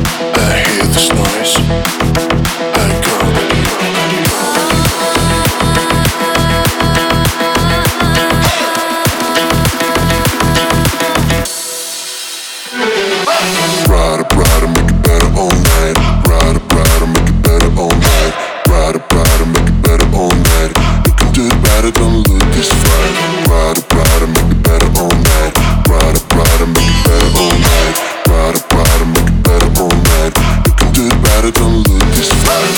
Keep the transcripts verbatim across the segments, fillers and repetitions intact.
I hear this noise. I can't Ride up, ride and make it better all night. Ride up, ride and make it better all night. Ride up, ride and make it better all night. You can do it better, don't look this fine. Ride up, ride and make it better all night. Ride up, ride and make it better all night. Ride up, ride and make it better all night. You can do it better, don't look this fine.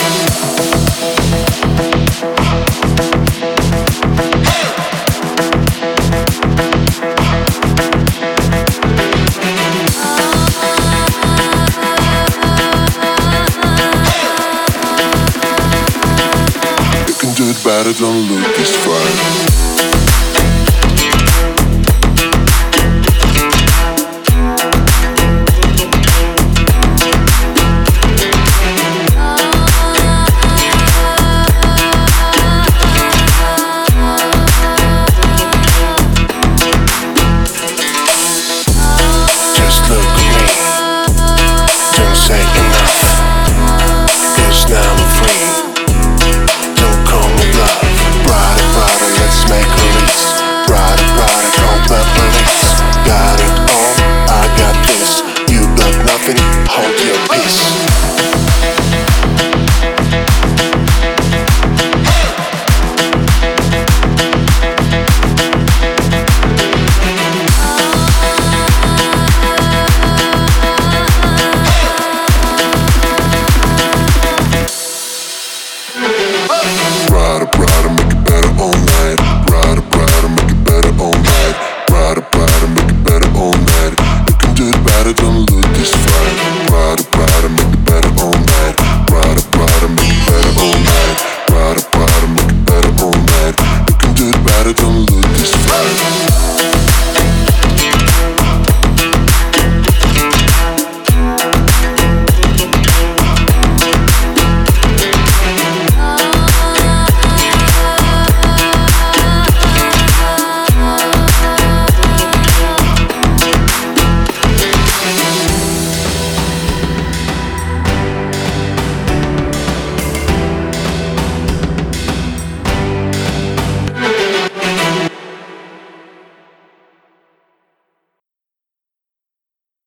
Do it better, don't look this fine.